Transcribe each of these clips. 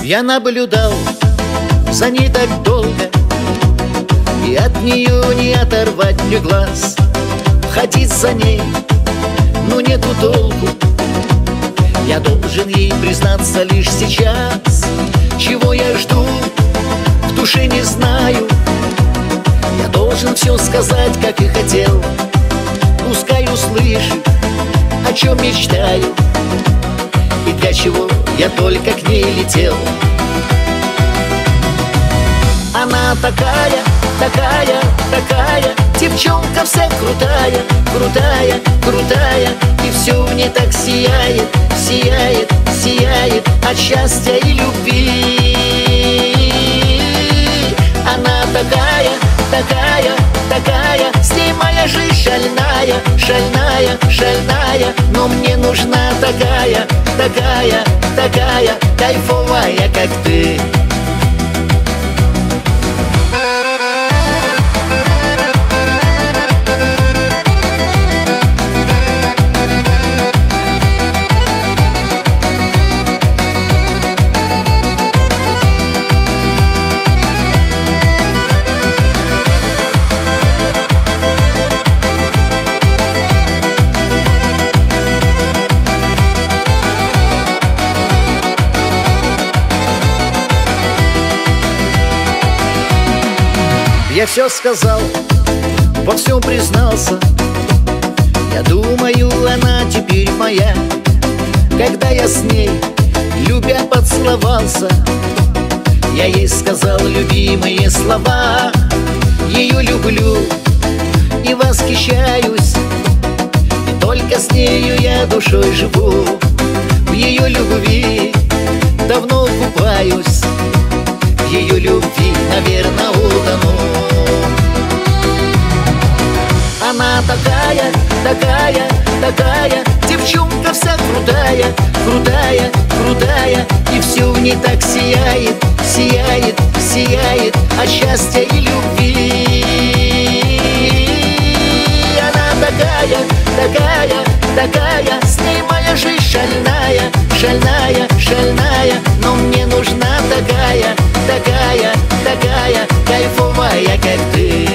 Я наблюдал за ней так долго, и от нее не оторвать мне глаз. Ходить за ней, ну нету толку. Я должен ей признаться лишь сейчас. Чего я жду, в душе не знаю. Я должен все сказать, как и хотел. Пускай услышит, о чем мечтаю, и для чего я только к ней летел. Она такая, такая, такая, девчонка вся крутая, крутая, крутая, и все в ней так сияет, сияет, сияет от счастья и любви. Она такая, такая, такая, с ней моя жизнь шальная, шальная, шальная, но мне нужна такая, такая, такая, кайфовая, как ты. Я все сказал, во всем признался. Я думаю, она теперь моя. Когда я с ней, любя, поцеловался, я ей сказал любимые слова. Ее люблю и восхищаюсь, и только с нею я душой живу. В ее любви давно купаюсь, в ее любви, наверное, утону. Она такая, такая, такая, девчонка вся крутая, крутая, крутая, и все в ней так сияет, сияет, сияет от счастья и любви. Она такая, такая, такая, с ней моя жизнь шальная, шальная, шальная, но мне нужна такая, такая, такая, кайфовая, как ты.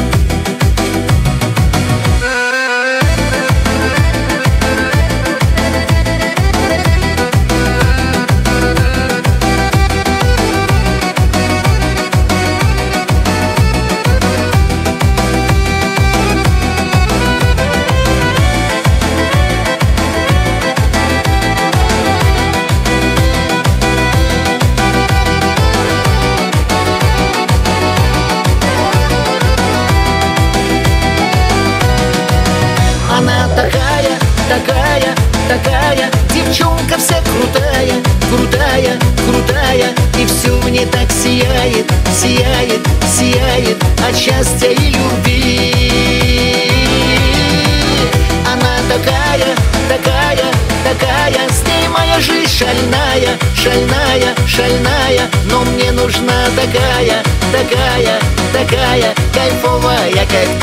Она такая, такая, такая, девчонка вся крутая, крутая, крутая, и все в ней так сияет, сияет, сияет от счастья и любви. Она такая, такая, такая, с ней моя жизнь шальная, шальная, шальная, но мне нужна такая, такая, такая, кайфовая, как